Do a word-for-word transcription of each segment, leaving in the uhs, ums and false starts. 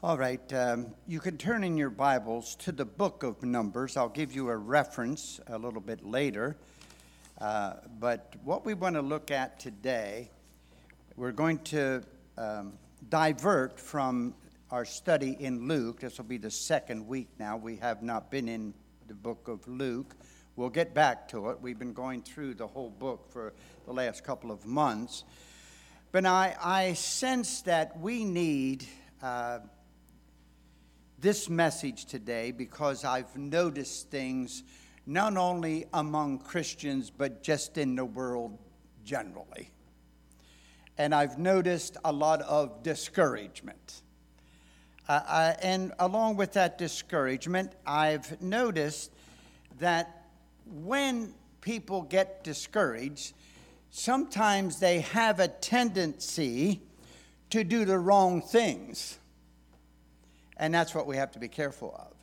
All right, um, you can turn in your Bibles to the book of Numbers. I'll give you a reference a little bit later. Uh, but what we want to look at today, we're going to um, divert from our study in Luke. This will be the second week now. We have not been in the book of Luke. We'll get back to it. We've been going through the whole book for the last couple of months. But I, I sense that we need uh, this message today because I've noticed things not only among Christians, but just in the world generally. And I've noticed a lot of discouragement. Uh, I, and along with that discouragement, I've noticed that when people get discouraged, sometimes they have a tendency to do the wrong things. And that's what we have to be careful of.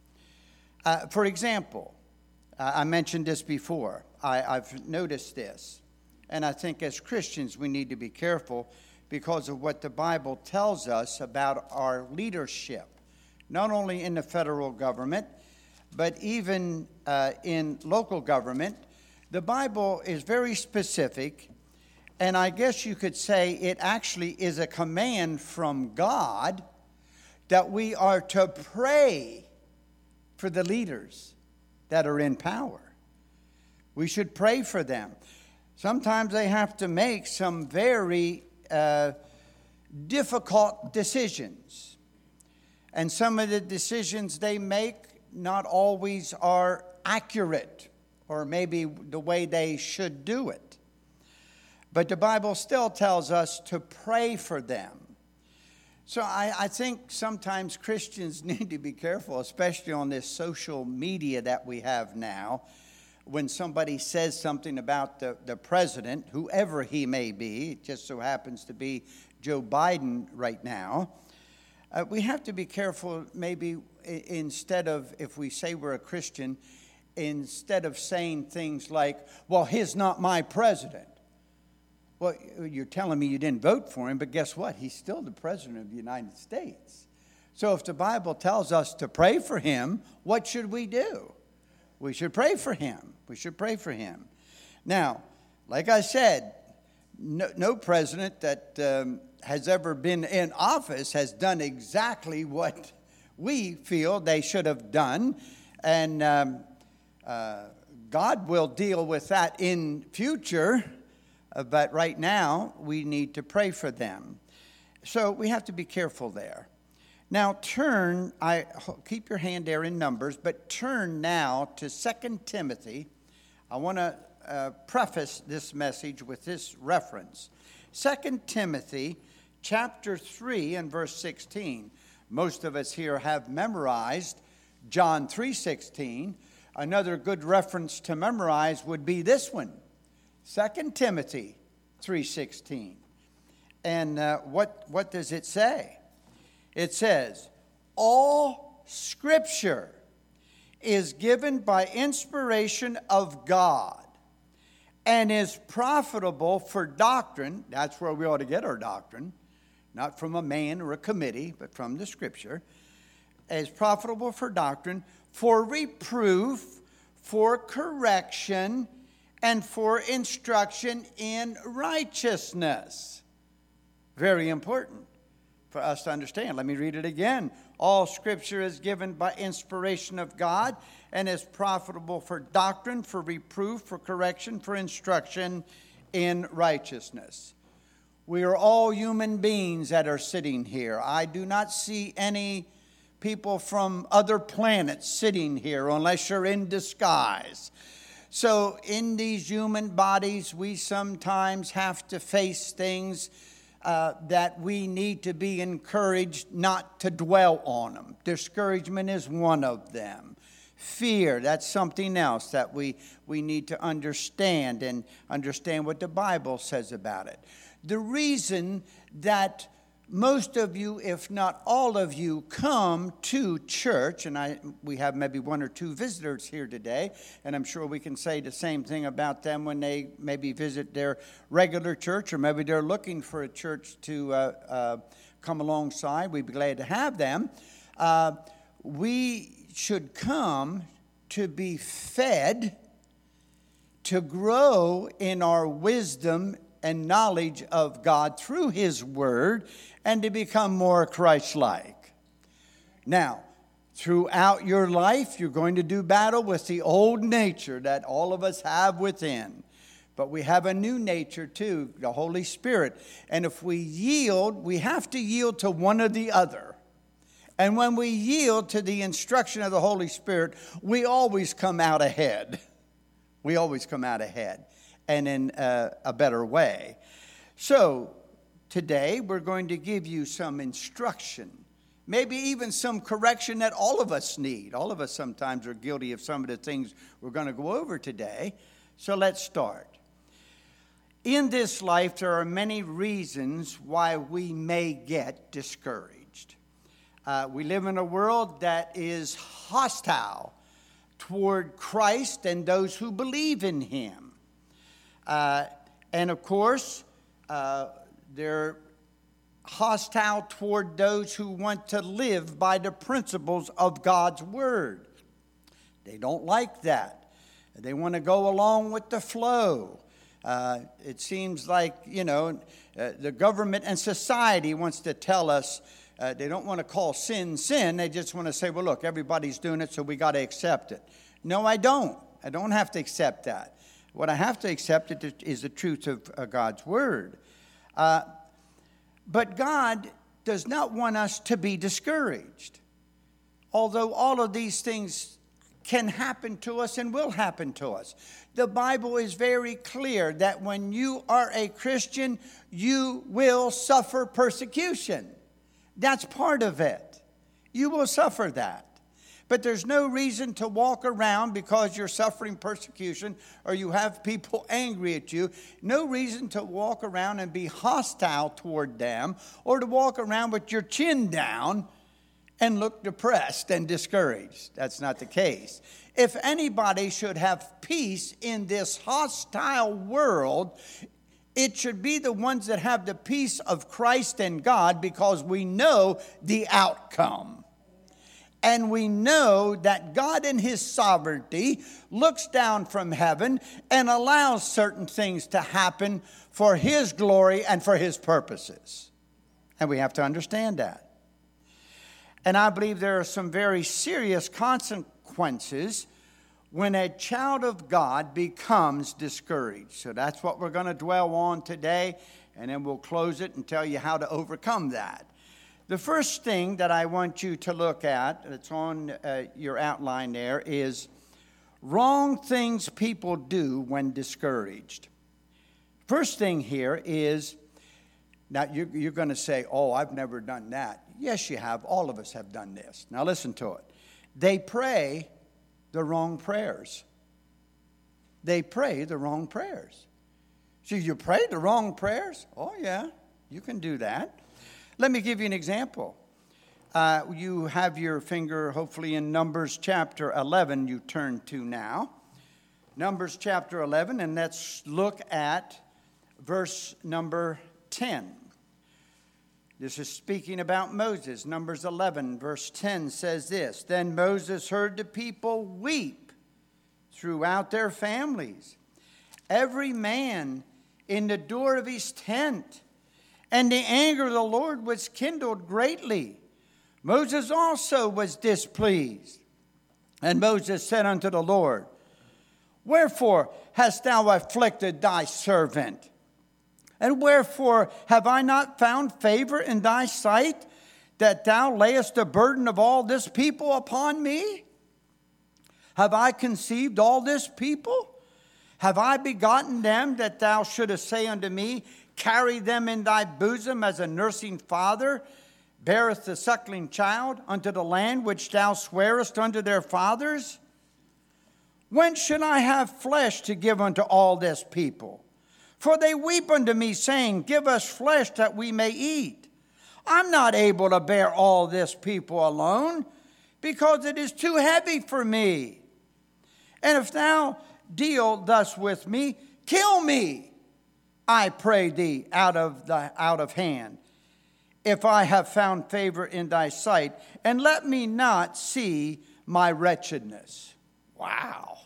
Uh, for example, uh, I mentioned this before. I, I've noticed this. And I think as Christians we need to be careful because of what the Bible tells us about our leadership, not only in the federal government, but even uh, in local government. The Bible is very specific, and I guess you could say it actually is a command from God that we are to pray for the leaders that are in power. We should pray for them. Sometimes they have to make some very uh, difficult decisions. And some of the decisions they make not always are accurate, or maybe the way they should do it. But the Bible still tells us to pray for them. So I, I think sometimes Christians need to be careful, especially on this social media that we have now. When somebody says something about the, the president, whoever he may be, it just so happens to be Joe Biden right now, uh, we have to be careful maybe instead of, if we say we're a Christian, instead of saying things like, well, he's not my president. Well, you're telling me you didn't vote for him, but guess what? He's still the president of the United States. So if the Bible tells us to pray for him, what should we do? We should pray for him. We should pray for him. Now, like I said, no, no president that um, has ever been in office has done exactly what we feel they should have done. And um, uh, God will deal with that in future. Uh, but right now, we need to pray for them. So we have to be careful there. Now turn, I keep your hand there in Numbers, but turn now to Second Timothy. I want to uh, preface this message with this reference. Second Timothy chapter three and verse sixteen. Most of us here have memorized John three sixteen. Another good reference to memorize would be this one. Second Timothy three sixteen. And uh, what, what does it say? It says, all Scripture is given by inspiration of God and is profitable for doctrine. That's where we ought to get our doctrine. Not from a man or a committee, but from the Scripture. Is profitable for doctrine, for reproof, for correction, and for instruction in righteousness. Very important for us to understand. Let me read it again. All Scripture is given by inspiration of God and is profitable for doctrine, for reproof, for correction, for instruction in righteousness. We are all human beings that are sitting here. I do not see any people from other planets sitting here unless you're in disguise. So in these human bodies, we sometimes have to face things uh, that we need to be encouraged not to dwell on them. Discouragement is one of them. Fear, that's something else that we, we need to understand and understand what the Bible says about it. The reason that most of you, if not all of you, come to church, and I we have maybe one or two visitors here today, and I'm sure we can say the same thing about them when they maybe visit their regular church, or maybe they're looking for a church to uh, uh, come alongside, we'd be glad to have them. Uh, we should come to be fed, to grow in our wisdom and knowledge of God through His Word, and to become more Christ-like. Now, throughout your life, you're going to do battle with the old nature that all of us have within. But we have a new nature too, the Holy Spirit. And if we yield, we have to yield to one or the other. And when we yield to the instruction of the Holy Spirit, we always come out ahead. We always come out ahead, and in a, a better way. So today we're going to give you some instruction, maybe even some correction that all of us need. All of us sometimes are guilty of some of the things we're going to go over today. So let's start. In this life, there are many reasons why we may get discouraged. Uh, we live in a world that is hostile toward Christ and those who believe in Him. Uh, and of course, uh, they're hostile toward those who want to live by the principles of God's Word. They don't like that. They want to go along with the flow. Uh, it seems like, you know, uh, the government and society wants to tell us uh, they don't want to call sin sin. They just want to say, well, look, everybody's doing it, so we got to accept it. No, I don't. I don't have to accept that. What I have to accept is the truth of uh, God's Word. Uh, but God does not want us to be discouraged. Although all of these things can happen to us and will happen to us. The Bible is very clear that when you are a Christian, you will suffer persecution. That's part of it. You will suffer that. But there's no reason to walk around because you're suffering persecution or you have people angry at you. No reason to walk around and be hostile toward them or to walk around with your chin down and look depressed and discouraged. That's not the case. If anybody should have peace in this hostile world, it should be the ones that have the peace of Christ and God, because we know the outcome. And we know that God in His sovereignty looks down from heaven and allows certain things to happen for His glory and for His purposes. And we have to understand that. And I believe there are some very serious consequences when a child of God becomes discouraged. So that's what we're going to dwell on today, and then we'll close it and tell you how to overcome that. The first thing that I want you to look at, that's on uh, your outline there, is wrong things people do when discouraged. First thing here is, now you're, you're going to say, oh, I've never done that. Yes, you have. All of us have done this. Now listen to it. They pray the wrong prayers. They pray the wrong prayers. So you pray the wrong prayers? Oh, yeah, you can do that. Let me give you an example. Uh, you have your finger hopefully in Numbers chapter eleven you turn to now. Numbers chapter eleven, and let's look at verse number ten. This is speaking about Moses. Numbers eleven, verse ten says this: Then Moses heard the people weep throughout their families, every man in the door of his tent. And the anger of the Lord was kindled greatly. Moses also was displeased. And Moses said unto the Lord, Wherefore hast thou afflicted thy servant? And wherefore have I not found favor in thy sight, that thou layest the burden of all this people upon me? Have I conceived all this people? Have I begotten them, that thou shouldest say unto me, Carry them in thy bosom as a nursing father beareth the suckling child unto the land which thou swarest unto their fathers? When should I have flesh to give unto all this people? For they weep unto me, saying, Give us flesh that we may eat. I'm not able to bear all this people alone, because it is too heavy for me. And if thou deal thus with me, kill me, I pray thee, out of the out of hand. if I have found favor in thy sight, and let me not see my wretchedness. Wow.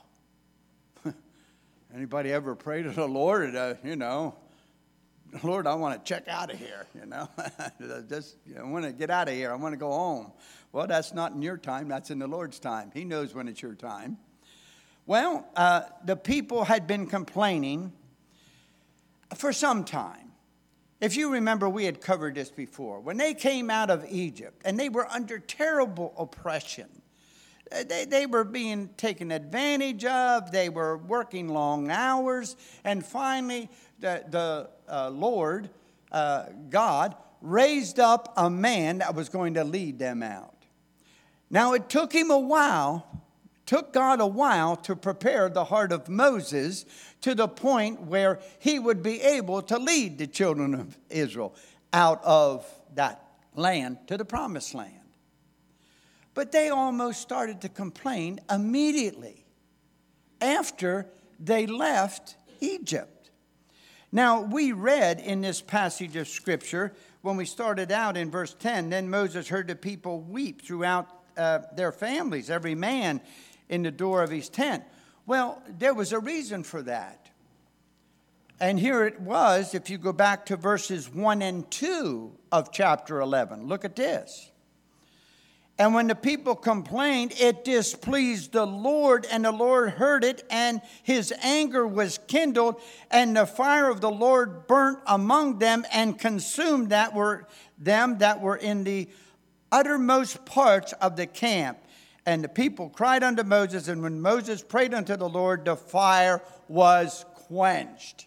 Anybody ever pray to the Lord, uh, you know, Lord, I want to check out of here, you know. Just, you know, I want to get out of here. I want to go home. Well, that's not in your time. That's in the Lord's time. He knows when it's your time. Well, uh, the people had been complaining for some time. If you remember, we had covered this before. When they came out of Egypt, and they were under terrible oppression, They, they were being taken advantage of. They were working long hours. And finally, the, the uh, Lord, uh, God, raised up a man that was going to lead them out. Now, it took him a while, took God a while to prepare the heart of Moses to the point where he would be able to lead the children of Israel out of that land to the promised land. But they almost started to complain immediately after they left Egypt. Now, we read in this passage of Scripture, when we started out in verse ten, then Moses heard the people weep throughout uh, their families, every man in the door of his tent. Well, there was a reason for that. And here it was, if you go back to verses one and two of chapter eleven. Look at this. And when the people complained, it displeased the Lord, and the Lord heard it, and his anger was kindled, and the fire of the Lord burnt among them and consumed that were them that were in the uttermost parts of the camp. And the people cried unto Moses, and when Moses prayed unto the Lord, the fire was quenched.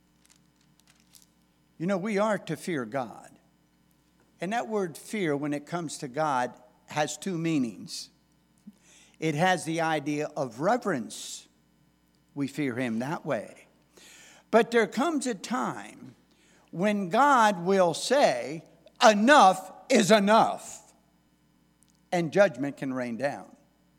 You know, we are to fear God. And that word fear, when it comes to God, has two meanings. It has the idea of reverence. We fear him that way. But there comes a time when God will say, enough is enough, and judgment can rain down.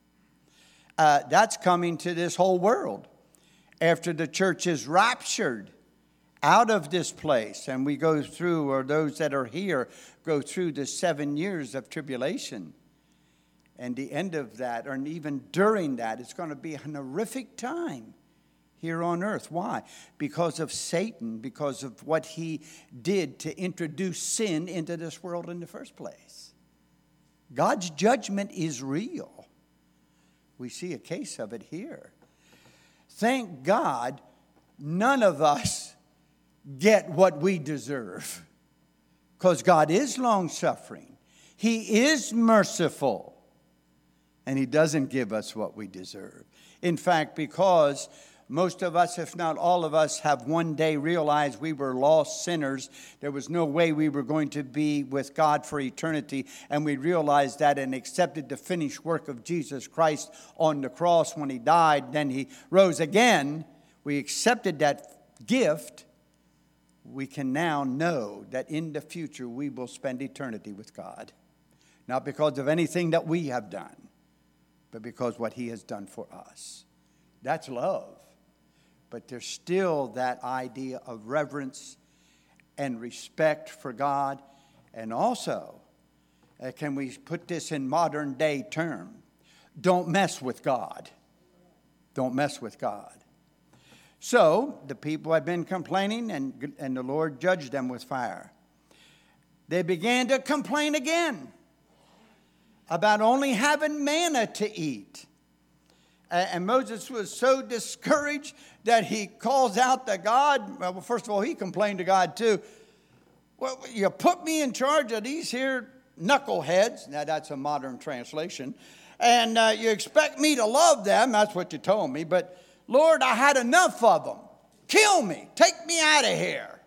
Uh, that's coming to this whole world after the church is raptured out of this place, and we go through, or those that are here go through the seven years of tribulation. And the end of that, or even during that, it's going to be an horrific time here on earth. Why? Because of Satan, because of what he did to introduce sin into this world in the first place. God's judgment is real. We see a case of it here. Thank God none of us get what we deserve, because God is long-suffering. He is merciful. And he doesn't give us what we deserve. In fact, because most of us, if not all of us, have one day realized we were lost sinners. There was no way we were going to be with God for eternity. And we realized that and accepted the finished work of Jesus Christ on the cross when he died. Then he rose again. We accepted that gift. We can now know that in the future we will spend eternity with God. Not because of anything that we have done, but because what he has done for us. That's love. But there's still that idea of reverence and respect for God. And also, uh, can we put this in modern day term? Don't mess with God. Don't mess with God. So, the people had been complaining, and, and the Lord judged them with fire. They began to complain again about only having manna to eat. And Moses was so discouraged that he calls out to God. Well, first of all, he complained to God too. Well, you put me in charge of these here knuckleheads. Now, that's a modern translation. And uh, you expect me to love them. That's what you told me. But, Lord, I had enough of them. Kill me. Take me out of here.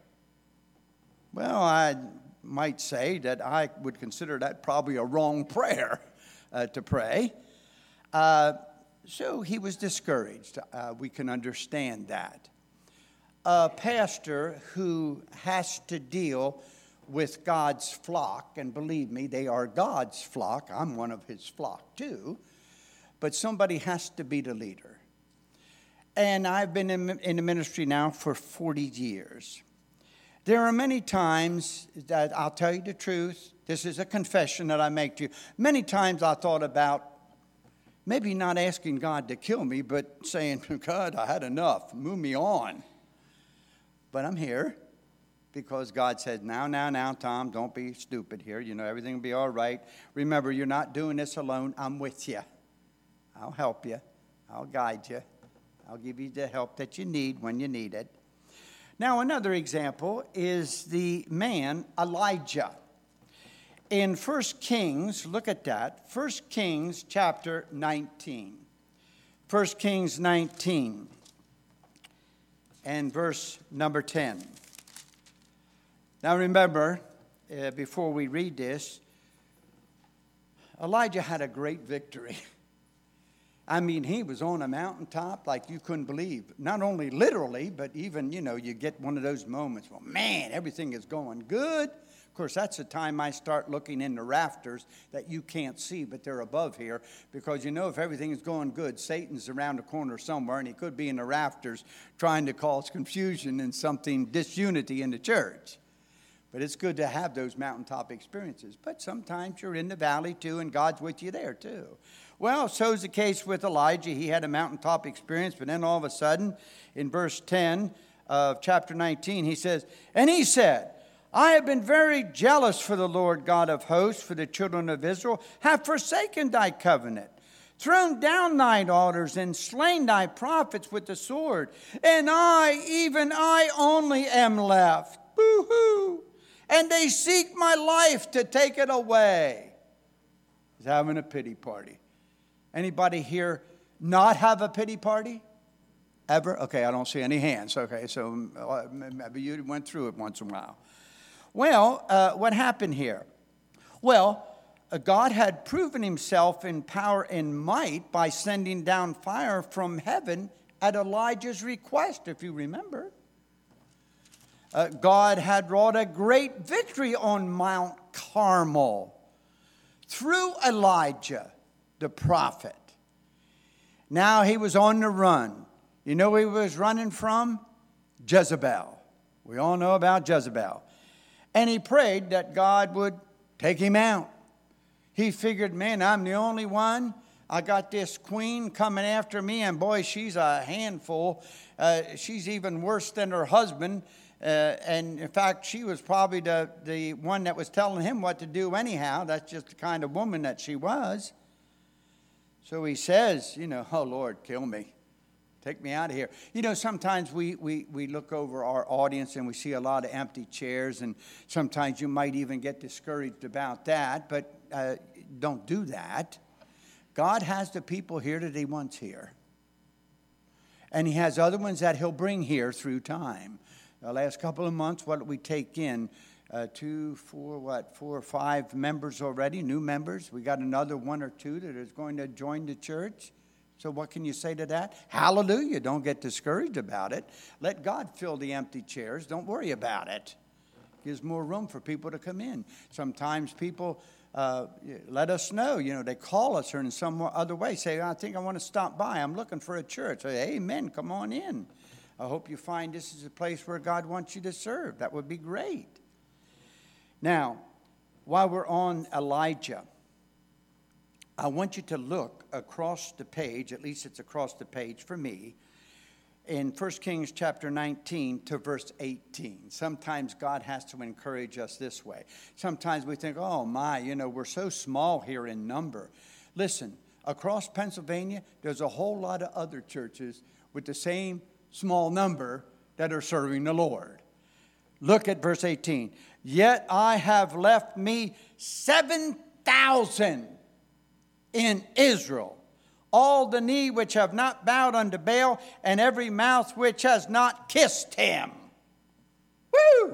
Well, I might say that I would consider that probably a wrong prayer uh, to pray. Uh, so he was discouraged. Uh, we can understand that. A pastor who has to deal with God's flock, and believe me, they are God's flock. I'm one of his flock too. But somebody has to be the leader. And I've been in, in the ministry now for forty years. There are many times that I'll tell you the truth. This is a confession that I make to you. Many times I thought about maybe not asking God to kill me, but saying, God, I had enough. Move me on. But I'm here because God said, now, now, now, Tom, don't be stupid here. You know, everything will be all right. Remember, you're not doing this alone. I'm with you. I'll help you. I'll guide you. I'll give you the help that you need when you need it. Now, another example is the man Elijah. In First Kings, look at that. First Kings chapter nineteen. First Kings nineteen and verse number ten. Now remember, uh, before we read this, Elijah had a great victory. I mean, he was on a mountaintop like you couldn't believe. Not only literally, but even, you know, you get one of those moments, well, man, everything is going good. Of course, that's the time I start looking in the rafters that you can't see, but they're above here. Because, you know, if everything is going good, Satan's around the corner somewhere, and he could be in the rafters trying to cause confusion and something, disunity in the church. But it's good to have those mountaintop experiences. But sometimes you're in the valley, too, and God's with you there, too. Well, so's the case with Elijah. He had a mountaintop experience, but then all of a sudden, in verse ten of chapter nineteen, he says, and he said, I have been very jealous for the Lord God of hosts, for the children of Israel, have forsaken thy covenant, thrown down thine altars, and slain thy prophets with the sword. And I, even I only am left. Boo-hoo. And they seek my life to take it away. He's having a pity party. Anybody here not have a pity party? Ever? Okay, I don't see any hands. Okay, so uh, maybe you went through it once in a while. Well, uh, what happened here? Well, uh, God had proven himself in power and might by sending down fire from heaven at Elijah's request, if you remember. Uh, God had wrought a great victory on Mount Carmel through Elijah, the prophet. Now he was on the run. You know where he was running from? Jezebel. We all know about Jezebel. And he prayed that God would take him out. He figured, man, I'm the only one. I got this queen coming after me, and boy, she's a handful. Uh, she's even worse than her husband. Uh, and in fact, she was probably the, the one that was telling him what to do anyhow. That's just the kind of woman that she was. So he says, you know, oh, Lord, kill me. Take me out of here. You know, sometimes we, we, we look over our audience and we see a lot of empty chairs. And sometimes you might even get discouraged about that. But uh, don't do that. God has the people here that he wants here. And he has other ones that he'll bring here through time. The last couple of months, what did we take in? Uh, two, four, what, four or five members already, new members. We got another one or two that is going to join the church. So what can you say to that? Hallelujah. Don't get discouraged about it. Let God fill the empty chairs. Don't worry about it. Gives more room for people to come in. Sometimes people uh, let us know. You know, they call us or in some other way. Say, I think I want to stop by. I'm looking for a church. Say, amen. Come on in. I hope you find this is a place where God wants you to serve. That would be great. Now, while we're on Elijah, I want you to look across the page, at least it's across the page for me, in First Kings chapter nineteen to verse eighteen. Sometimes God has to encourage us this way. Sometimes we think, oh my, you know, we're so small here in number. Listen, across Pennsylvania, there's a whole lot of other churches with the same small number that are serving the Lord. Look at verse eighteen. Yet I have left me seven thousand in Israel, all the knee which have not bowed unto Baal, and every mouth which has not kissed him. Woo!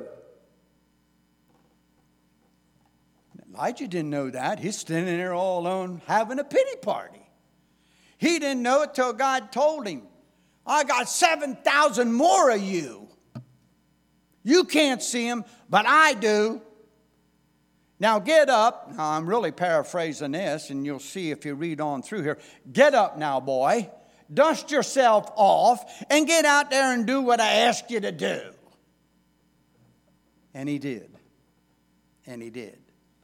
Elijah didn't know that. He's standing there all alone having a pity party. He didn't know it till God told him, I got seven thousand more of you. You can't see them, but I do. Now get up. Now I'm really paraphrasing this, and you'll see if you read on through here. Get up now, boy. Dust yourself off and get out there and do what I asked you to do. And he did. And he did.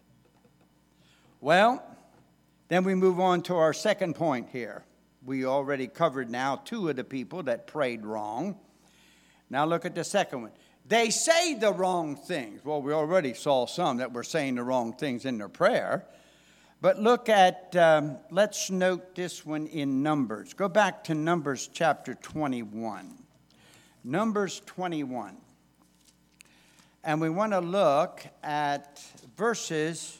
Well, then we move on to our second point here. We already covered now two of the people that prayed wrong. Now look at the second one. They say the wrong things. Well, we already saw some that were saying the wrong things in their prayer. But look at, um, let's note this one in Numbers. Go back to Numbers chapter twenty-one. Numbers twenty-one. And we want to look at verses,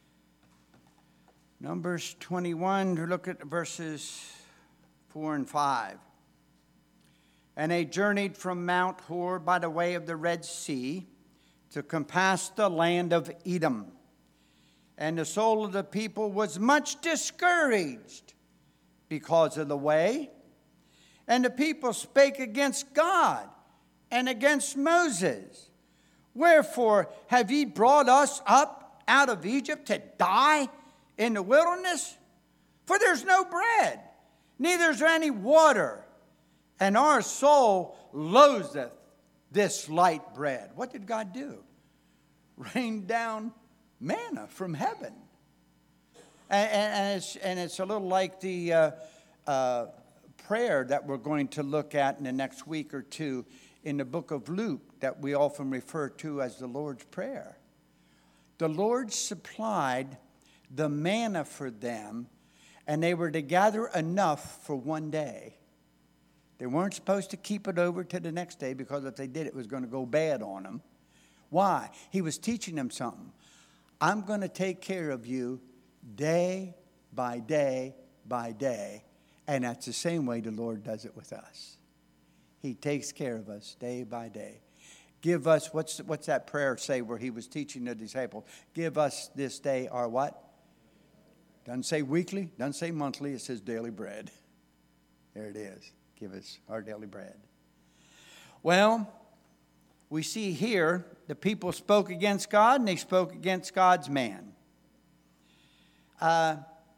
Numbers twenty-one, to look at verses four and five. And they journeyed from Mount Hor by the way of the Red Sea to compass the land of Edom. And the soul of the people was much discouraged because of the way. And the people spake against God and against Moses. Wherefore have ye brought us up out of Egypt to die in the wilderness? For there's no bread, neither is there any water. And our soul loatheth this light bread. What did God do? Rain down manna from heaven. And, and, and, it's, and it's a little like the uh, uh, prayer that we're going to look at in the next week or two in the book of Luke that we often refer to as the Lord's Prayer. The Lord supplied the manna for them, and they were to gather enough for one day. They weren't supposed to keep it over to the next day because if they did, it was going to go bad on them. Why? He was teaching them something. I'm going to take care of you day by day by day. And that's the same way the Lord does it with us. He takes care of us day by day. Give us, what's, what's that prayer say where he was teaching the disciples? Give us this day our what? Doesn't say weekly, doesn't say monthly, it says daily bread. There it is. Give us our daily bread. Well, we see here the people spoke against God and they spoke against God's man. Uh,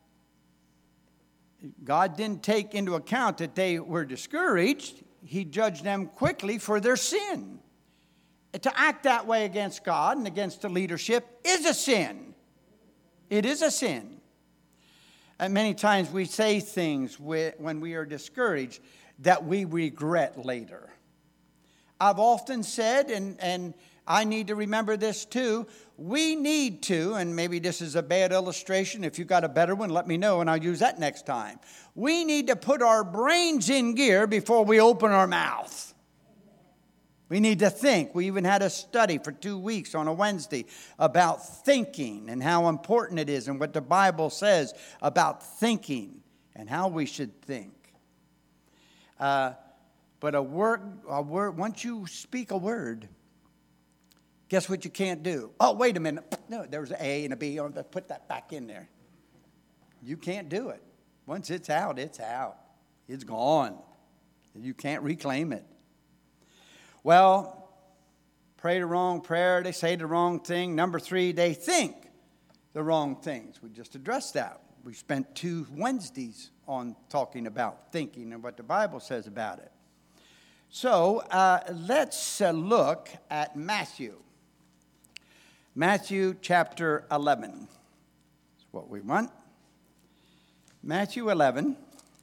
God didn't take into account that they were discouraged. He judged them quickly for their sin. To act that way against God and against the leadership is a sin. It is a sin. And many times we say things when we are discouraged that we regret later. I've often said, and, and I need to remember this too, we need to, and maybe this is a bad illustration. If you've got a better one, let me know and I'll use that next time. We need to put our brains in gear before we open our mouth. We need to think. We even had a study for two weeks on a Wednesday about thinking and how important it is and what the Bible says about thinking and how we should think. Uh, but a word, a word, once you speak a word, guess what you can't do? Oh, wait a minute. No, there's an A and a B. Put that back in there. You can't do it. Once it's out, it's out. It's gone. You can't reclaim it. Well, pray the wrong prayer. They say the wrong thing. Number three, they think the wrong things. We just addressed that. We spent two Wednesdays on talking about thinking and what the Bible says about it. So uh, let's uh, look at Matthew. Matthew chapter eleven. That's what we want. Matthew eleven.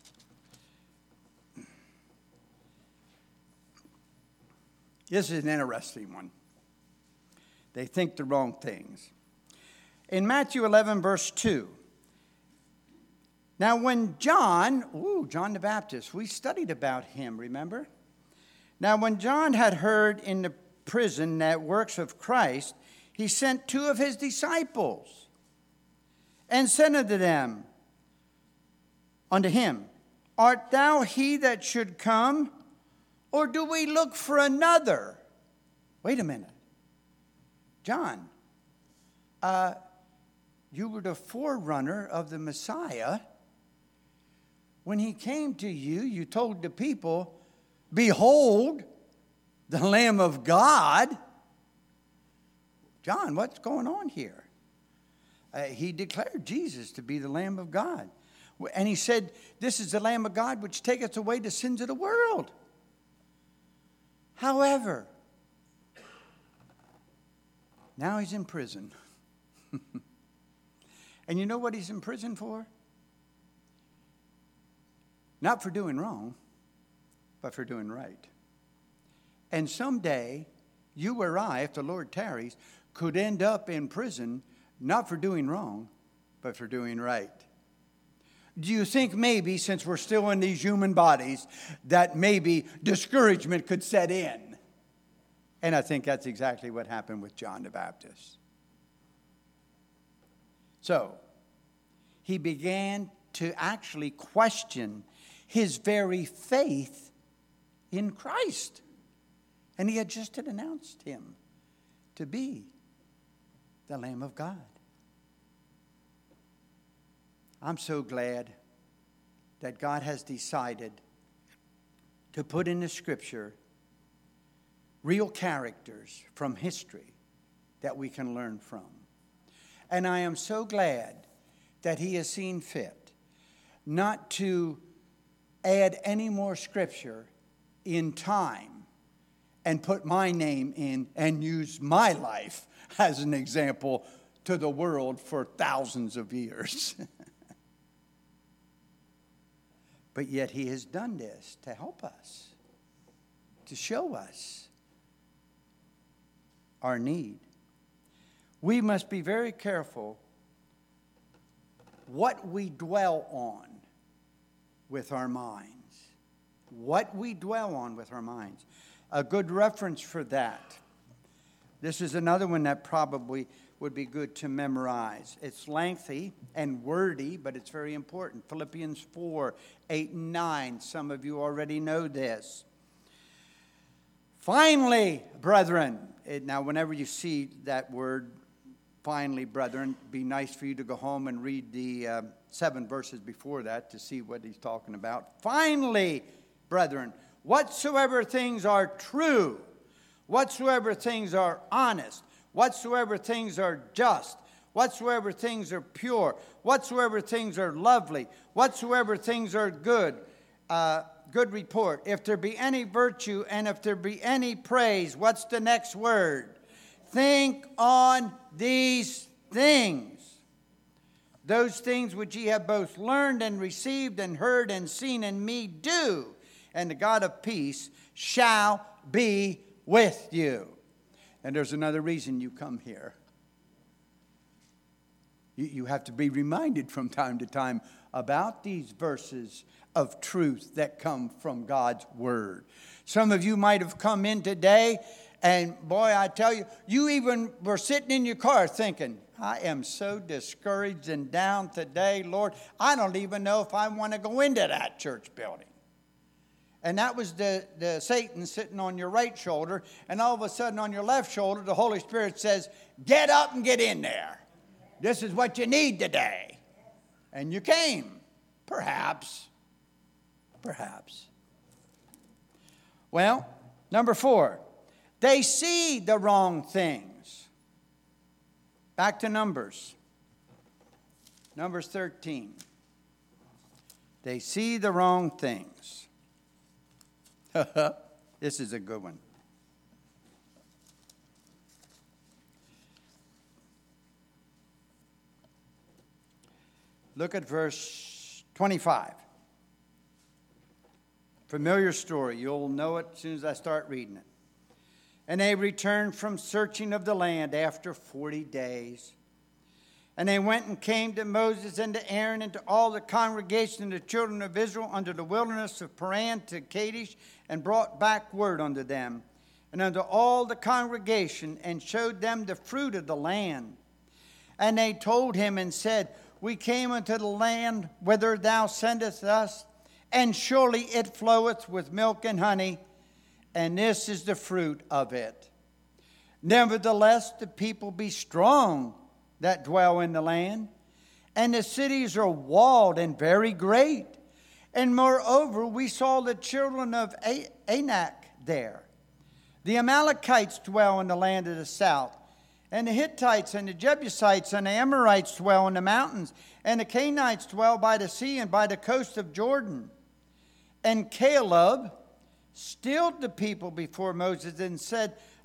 This is an interesting one. They think the wrong things. In Matthew eleven, verse two. Now when John, ooh, John the Baptist, we studied about him, remember? Now when John had heard in the prison that works of Christ, he sent two of his disciples and said unto them, unto him, Art thou he that should come, or do we look for another? Wait a minute. John, uh, you were the forerunner of the Messiah. When he came to you, you told the people, Behold, the Lamb of God. John, what's going on here? Uh, he declared Jesus to be the Lamb of God. And he said, This is the Lamb of God which taketh away the sins of the world. However, Now he's in prison. And you know what he's in prison for? Not for doing wrong, but for doing right. And someday, you or I, if the Lord tarries, could end up in prison, not for doing wrong, but for doing right. Do you think maybe, since we're still in these human bodies, that maybe discouragement could set in? And I think that's exactly what happened with John the Baptist. So, he began to actually question his very faith in Christ. And he had just announced him to be the Lamb of God. I'm so glad that God has decided to put in the Scripture real characters from history that we can learn from. And I am so glad that he has seen fit not to add any more Scripture in time and put my name in and use my life as an example to the world for thousands of years. But yet he has done this to help us, to show us our need. We must be very careful what we dwell on with our minds. What we dwell on with our minds. A good reference for that. This is another one that probably would be good to memorize. It's lengthy and wordy, but it's very important. Philippians four, eight, and nine. Some of you already know this. Finally, brethren. It, now, whenever you see that word, finally, brethren, it'd be nice for you to go home and read the uh, seven verses before that to see what he's talking about. Finally, brethren, whatsoever things are true, whatsoever things are honest, whatsoever things are just, whatsoever things are pure, whatsoever things are lovely, whatsoever things are good, uh, good report. If there be any virtue and if there be any praise, what's the next word? Think on these things. Those things which ye have both learned and received and heard and seen in me do, and the God of peace shall be with you. And there's another reason you come here. You, you have to be reminded from time to time about these verses of truth that come from God's Word. Some of you might have come in today, and boy, I tell you, you even were sitting in your car thinking, I am so discouraged and down today, Lord. I don't even know if I want to go into that church building. And that was the, the Satan sitting on your right shoulder. And all of a sudden on your left shoulder, the Holy Spirit says, get up and get in there. This is what you need today. And you came. Perhaps. Perhaps. Well, number four. They see the wrong things. Back to Numbers. Numbers thirteen. They see the wrong things. This is a good one. Look at verse twenty-five. Familiar story. You'll know it as soon as I start reading it. And they returned from searching of the land after forty days. And they went and came to Moses and to Aaron and to all the congregation of the children of Israel under the wilderness of Paran to Kadesh, and brought back word unto them and unto all the congregation, and showed them the fruit of the land. And they told him and said, we came unto the land whither thou sendest us, and surely it floweth with milk and honey, and this is the fruit of it. Nevertheless, the people be strong that dwell in the land, and the cities are walled and very great. And moreover, we saw the children of Anak there. The Amalekites dwell in the land of the south, and the Hittites and the Jebusites and the Amorites dwell in the mountains, and the Canaanites dwell by the sea and by the coast of Jordan. And Caleb stilled the people before Moses and said,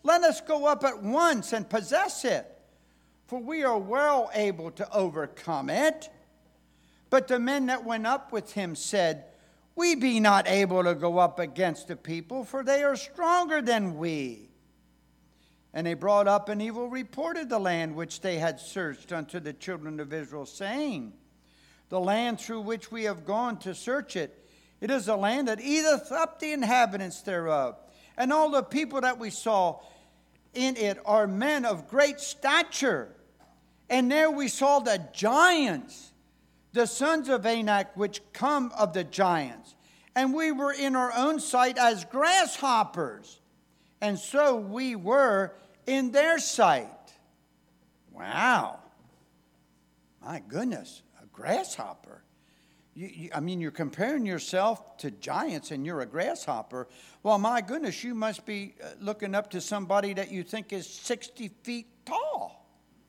Let us go up at once and possess it, for we are well able to overcome it. But the men that went up with him said, We be not able to go up against the people, for they are stronger than we. And they brought up an evil report of the land which they had searched unto the children of Israel, saying, The land through which we have gone to search it, it is a land that eateth up the inhabitants thereof. And all the people that we saw in it are men of great stature. And there we saw the giants, the sons of Anak, which come of the giants. And we were in our own sight as grasshoppers. And so we were in their sight. Wow. My goodness, a grasshopper. You, you, I mean, you're comparing yourself to giants and you're a grasshopper. Well, my goodness, you must be looking up to somebody that you think is sixty feet tall.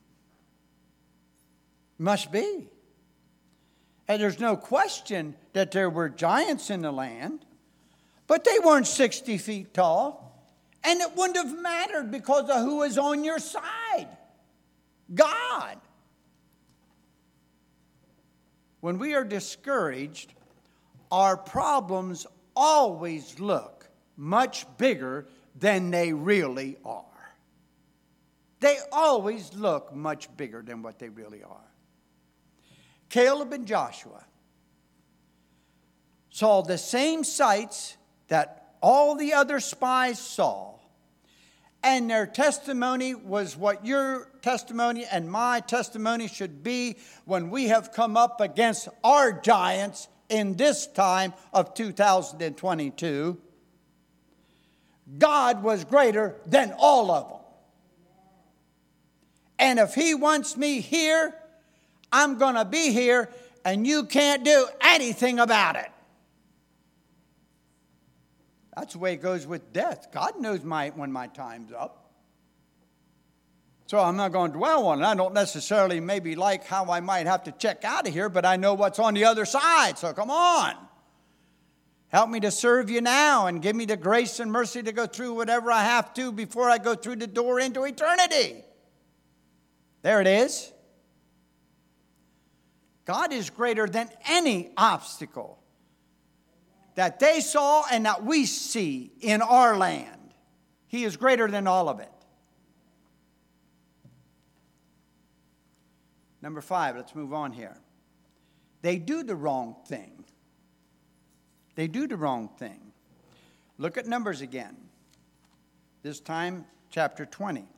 Must be. And there's no question that there were giants in the land, but they weren't sixty feet tall. And it wouldn't have mattered because of who is on your side. God. When we are discouraged, our problems always look much bigger than they really are. They always look much bigger than what they really are. Caleb and Joshua saw the same sights that all the other spies saw. And their testimony was what your testimony and my testimony should be when we have come up against our giants in this time of two thousand twenty-two. God was greater than all of them. And if He wants me here, I'm going to be here, and you can't do anything about it. That's the way it goes with death. God knows my, when my time's up. So I'm not going to dwell on it. I don't necessarily maybe like how I might have to check out of here, but I know what's on the other side. So come on. Help me to serve you now and give me the grace and mercy to go through whatever I have to before I go through the door into eternity. There it is. God is greater than any obstacle that they saw and that we see in our land. He is greater than all of it. Number five, let's move on here. They do the wrong thing. They do the wrong thing. Look at Numbers again. This time, chapter twenty.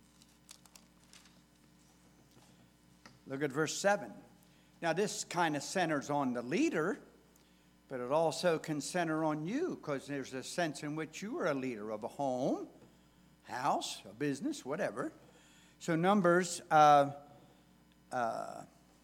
Look at verse seven. Now, this kind of centers on the leader, but it also can center on you because there's a sense in which you are a leader of a home, house, a business, whatever. So Numbers, uh, uh,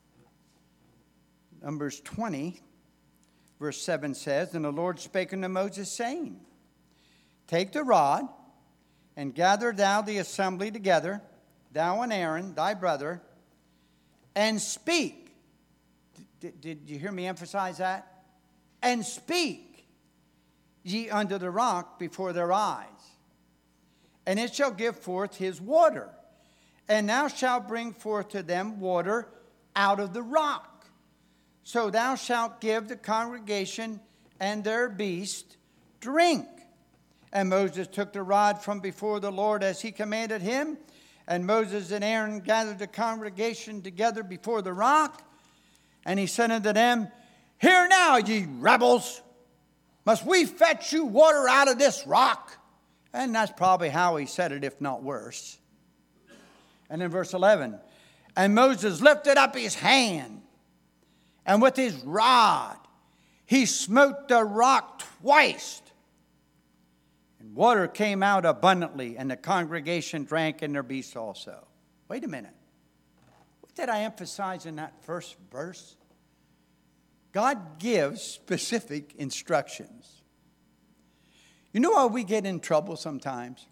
Numbers twenty, verse seven says, And the Lord spake unto Moses, saying, Take the rod, and gather thou the assembly together, thou and Aaron, thy brother, and speak. Did, did you hear me emphasize that? And speak ye unto the rock before their eyes, and it shall give forth his water. And thou shalt bring forth to them water out of the rock. So thou shalt give the congregation and their beast drink. And Moses took the rod from before the Lord as he commanded him. And Moses and Aaron gathered the congregation together before the rock. And he said unto them, Hear now, ye rebels, must we fetch you water out of this rock? And that's probably how he said it, if not worse. And in verse eleven, And Moses lifted up his hand, and with his rod he smote the rock twice. And water came out abundantly, and the congregation drank and their beasts also. Wait a minute. What did I emphasize in that first verse? God gives specific instructions. You know how we get in trouble sometimes?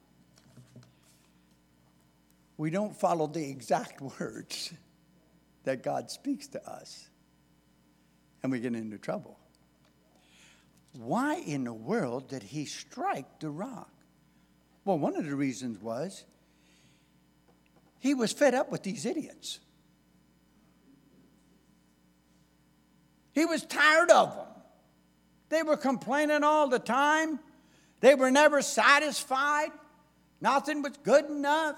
We don't follow the exact words that God speaks to us, and we get into trouble. Why in the world did he strike the rock? Well, one of the reasons was he was fed up with these idiots. He was tired of them. They were complaining all the time. They were never satisfied. Nothing was good enough.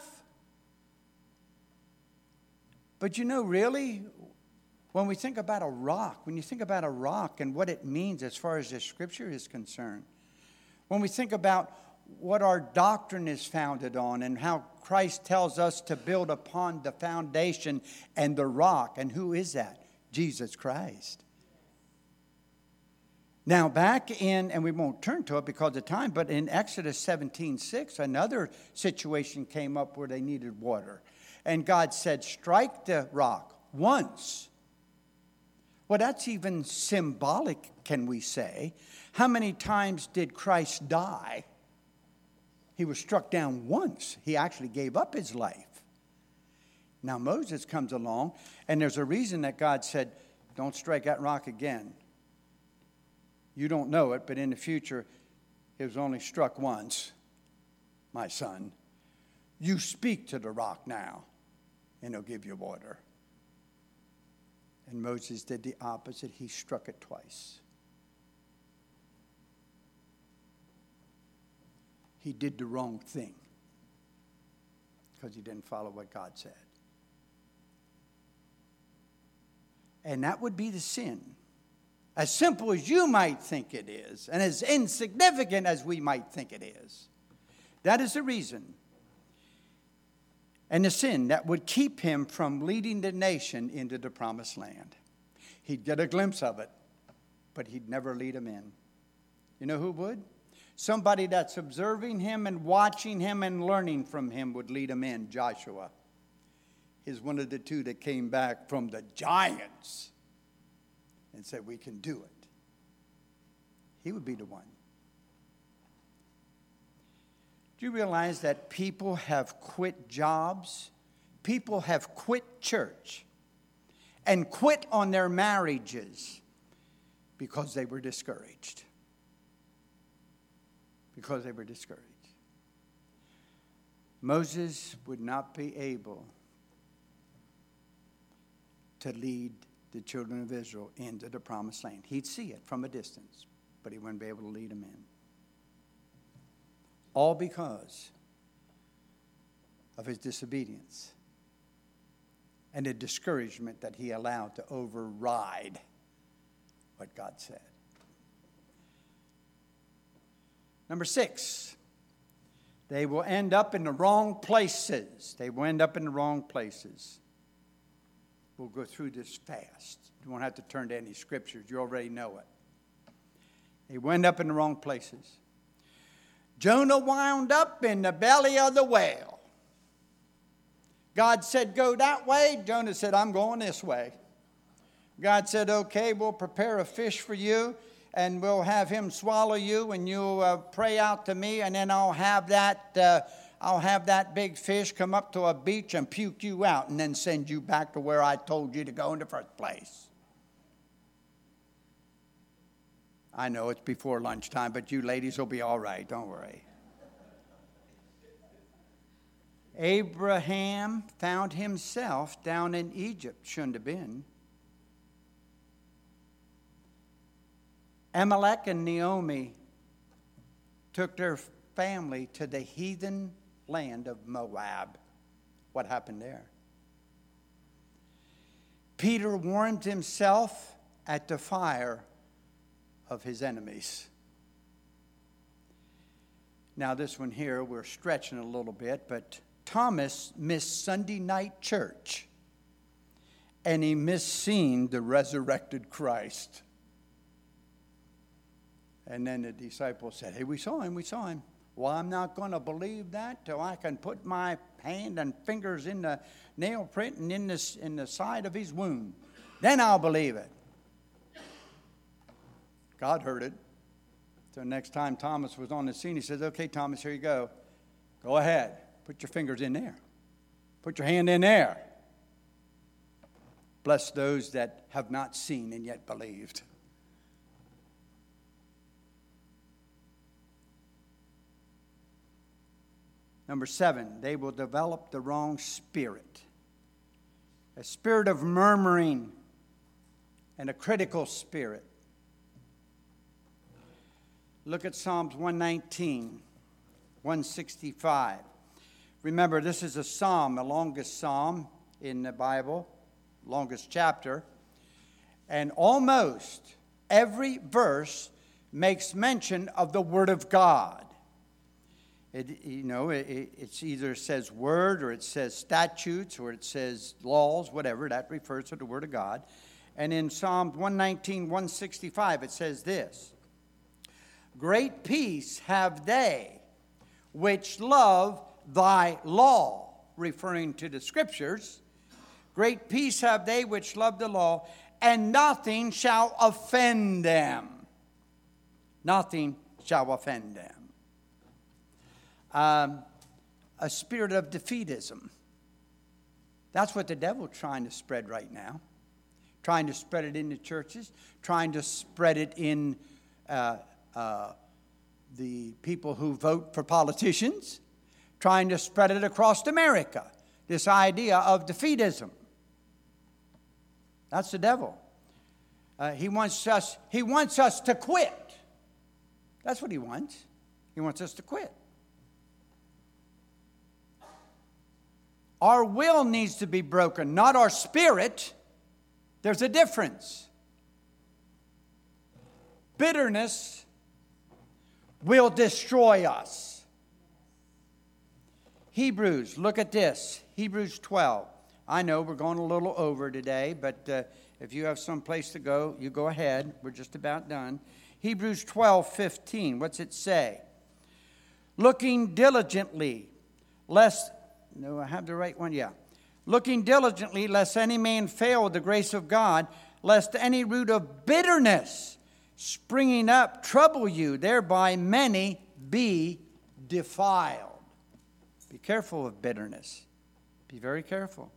But you know, really, when we think about a rock, when you think about a rock and what it means as far as the Scripture is concerned, when we think about what our doctrine is founded on and how Christ tells us to build upon the foundation and the rock, and who is that? Jesus Christ. Now, back in, and we won't turn to it because of time, but in Exodus seventeen six, another situation came up where they needed water. And God said, strike the rock once. Well, that's even symbolic, can we say. How many times did Christ die? He was struck down once. He actually gave up his life. Now, Moses comes along, and there's a reason that God said, don't strike that rock again. You don't know it, but in the future, it was only struck once, my son. You speak to the rock now, and it'll give you water. And Moses did the opposite. He struck it twice. He did the wrong thing because he didn't follow what God said. And that would be the sin. As simple as you might think it is, and as insignificant as we might think it is. That is the reason. And the sin that would keep him from leading the nation into the promised land. He'd get a glimpse of it, but he'd never lead them in. You know who would? Somebody that's observing him and watching him and learning from him would lead him in. Joshua is one of the two that came back from the giants and said, we can do it. He would be the one. Do you realize that people have quit jobs? People have quit church and quit on their marriages because they were discouraged. Because they were discouraged. Moses would not be able to lead the children of Israel into the promised land. He'd see it from a distance, but he wouldn't be able to lead them in. All because of his disobedience and the discouragement that he allowed to override what God said. Number six, they will end up in the wrong places. They will end up in the wrong places. We'll go through this fast. You won't have to turn to any scriptures. You already know it. They will end up in the wrong places. Jonah wound up in the belly of the whale. God said, go that way. Jonah said, I'm going this way. God said, okay, we'll prepare a fish for you, and we'll have him swallow you, and you'll uh, pray out to me, and then I'll have that uh, I'll have that big fish come up to a beach and puke you out, and then send you back to where I told you to go in the first place. I know it's before lunchtime, but you ladies will be all right. Don't worry. Abraham found himself down in Egypt. Shouldn't have been. Amalek and Naomi took their family to the heathen land of Moab. What happened there? Peter warmed himself at the fire of his enemies. Now this one here, we're stretching a little bit, but Thomas missed Sunday night church, and he missed seeing the resurrected Christ. And then the disciples said, hey, we saw him, we saw him. Well, I'm not going to believe that till I can put my hand and fingers in the nail print and in, this, in the side of his wound. Then I'll believe it. God heard it. So next time Thomas was on the scene, he says, okay, Thomas, here you go. Go ahead. Put your fingers in there. Put your hand in there. Bless those that have not seen and yet believed. Number seven, they will develop the wrong spirit. A spirit of murmuring and a critical spirit. Look at Psalms one nineteen, one sixty-five. Remember, this is a psalm, the longest psalm in the Bible, longest chapter. And almost every verse makes mention of the Word of God. It, you know, it it's either says word or it says statutes or it says laws, whatever. That refers to the Word of God. And in Psalms one nineteen, one sixty-five, it says this. Great peace have they which love thy law, referring to the Scriptures. Great peace have they which love the law, and nothing shall offend them. Nothing shall offend them. Um, a spirit of defeatism. That's what the devil's trying to spread right now. Trying to spread it in the churches. Trying to spread it in uh, uh, the people who vote for politicians. Trying to spread it across America. This idea of defeatism. That's the devil. Uh, he wants us, he wants us to quit. That's what he wants. He wants us to quit. Our will needs to be broken, not our spirit. There's a difference. Bitterness will destroy us. Hebrews, look at this. Hebrews twelve. I know we're going a little over today, but uh, if you have some place to go, you go ahead. We're just about done. Hebrews twelve fifteen. What's it say? Looking diligently, lest... No, I have the right one, yeah. Looking diligently, lest any man fail with the grace of God, lest any root of bitterness springing up trouble you, thereby many be defiled. Be careful of bitterness. Be very careful.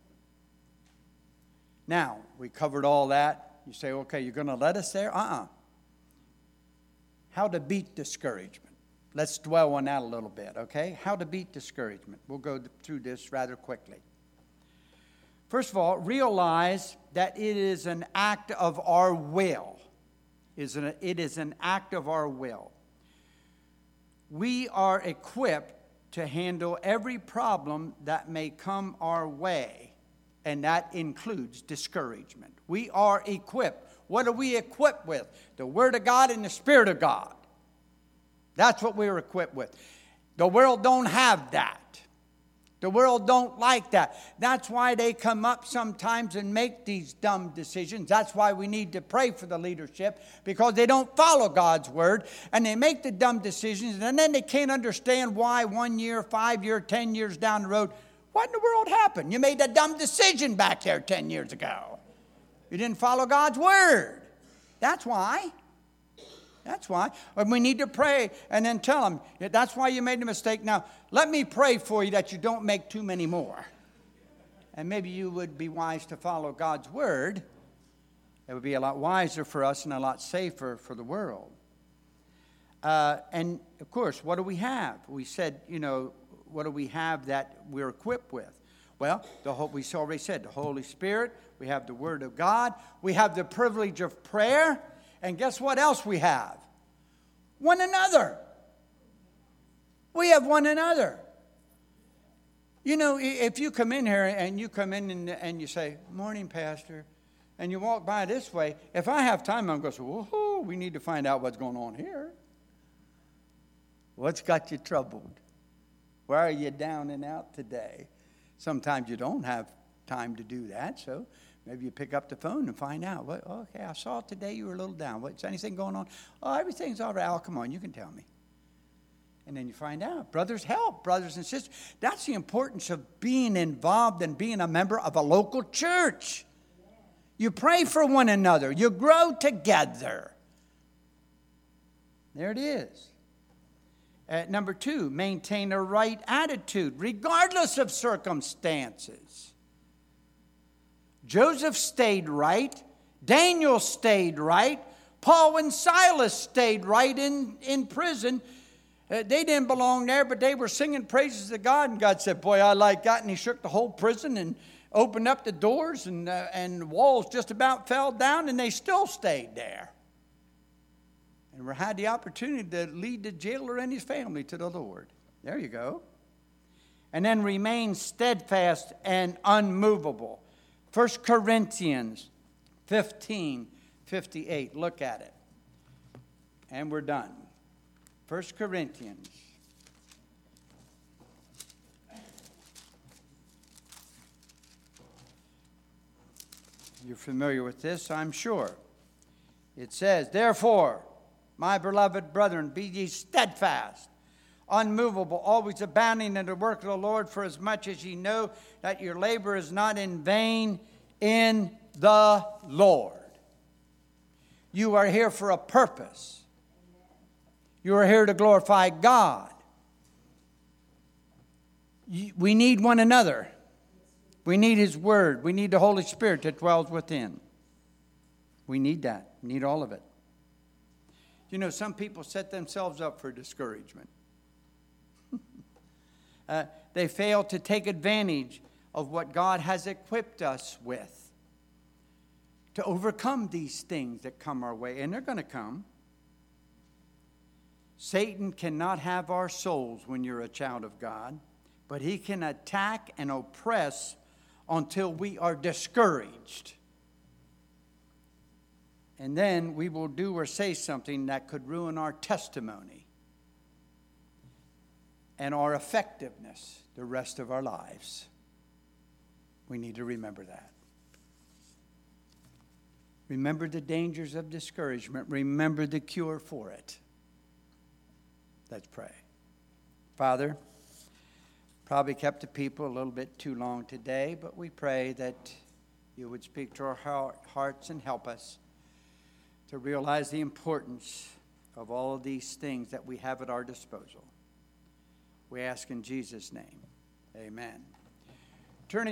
Now, we covered all that. You say, okay, you're going to let us there? Uh-uh. How to beat discouragement. Let's dwell on that a little bit, okay? How to beat discouragement. We'll go through this rather quickly. First of all, realize that it is an act of our will. It is an act of our will. We are equipped to handle every problem that may come our way, and that includes discouragement. We are equipped. What are we equipped with? The Word of God and the Spirit of God. That's what we're equipped with. The world don't have that. The world don't like that. That's why they come up sometimes and make these dumb decisions. That's why we need to pray for the leadership, because they don't follow God's word and they make the dumb decisions, and then they can't understand why one year, five years, ten years down the road, what in the world happened? You made a dumb decision back there ten years ago. You didn't follow God's word. That's why. That's why. And we need to pray and then tell them, that's why you made a mistake. Now, let me pray for you that you don't make too many more. And maybe you would be wise to follow God's word. It would be a lot wiser for us and a lot safer for the world. Uh, and, of course, what do we have? We said, you know, what do we have that we're equipped with? Well, the whole, we already said the Holy Spirit. We have the Word of God. We have the privilege of prayer. And guess what else we have? One another. We have one another. You know, if you come in here and you come in and, and you say, morning, Pastor, and you walk by this way, if I have time, I'm going to say, whoa, we need to find out what's going on here. What's got you troubled? Why are you down and out today? Sometimes you don't have time to do that, so maybe you pick up the phone and find out. What, okay, I saw today you were a little down. What's anything going on? Oh, everything's all right. Oh, come on, you can tell me. And then you find out. Brothers help, brothers and sisters. That's the importance of being involved and being a member of a local church. You pray for one another. You grow together. There it is. Uh, number two, maintain a right attitude, regardless of circumstances. Joseph stayed right. Daniel stayed right. Paul and Silas stayed right in, in prison. Uh, They didn't belong there, but they were singing praises to God. And God said, boy, I like that. And he shook the whole prison and opened up the doors, and, uh, and the walls just about fell down, and they still stayed there. And we had the opportunity to lead the jailer and his family to the Lord. There you go. And then remain steadfast and unmovable. First Corinthians fifteen fifty-eight. Look at it. And we're done. First Corinthians. You're familiar with this, I'm sure. It says, therefore, my beloved brethren, be ye steadfast, unmovable, always abounding in the work of the Lord, for as much as ye know that your labor is not in vain in the Lord. You are here for a purpose. You are here to glorify God. We need one another. We need His Word. We need the Holy Spirit that dwells within. We need that. We need all of it. You know, some people set themselves up for discouragement. uh, they fail to take advantage of what God has equipped us with to overcome these things that come our way. And they're going to come. Satan cannot have our souls when you're a child of God, but he can attack and oppress until we are discouraged. And then we will do or say something that could ruin our testimony and our effectiveness the rest of our lives. We need to remember that. Remember the dangers of discouragement. Remember the cure for it. Let's pray. Father, probably kept the people a little bit too long today, but we pray that you would speak to our hearts and help us to realize the importance of all of these things that we have at our disposal. We ask in Jesus' name, amen.